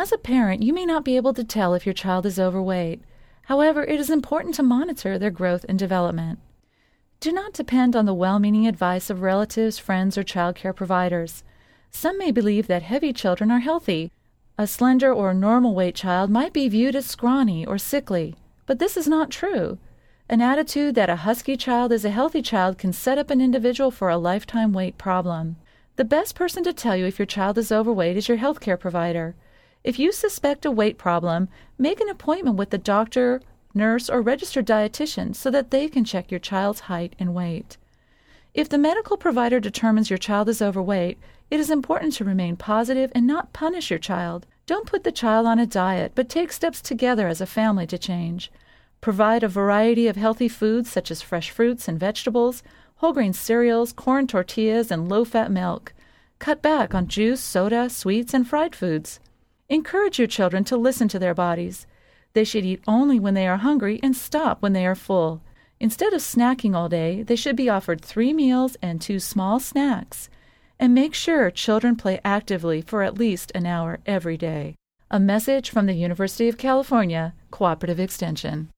As a parent, you may not be able to tell if your child is overweight. However, it is important to monitor their growth and development. Do not depend on the well-meaning advice of relatives, friends, or child care providers. Some may believe that heavy children are healthy. A slender or normal weight child might be viewed as scrawny or sickly, but this is not true. An attitude that a husky child is a healthy child can set up an individual for a lifetime weight problem. The best person to tell you if your child is overweight is your healthcare provider. If you suspect a weight problem, make an appointment with the doctor, nurse, or registered dietitian so that they can check your child's height and weight. If the medical provider determines your child is overweight, it is important to remain positive and not punish your child. Don't put the child on a diet, but take steps together as a family to change. Provide a variety of healthy foods such as fresh fruits and vegetables, whole grain cereals, corn tortillas, and low-fat milk. Cut back on juice, soda, sweets, and fried foods. Encourage your children to listen to their bodies. They should eat only when they are hungry and stop when they are full. Instead of snacking all day, they should be offered 3 meals and 2 small snacks. And make sure children play actively for at least an hour every day. A message from the University of California Cooperative Extension.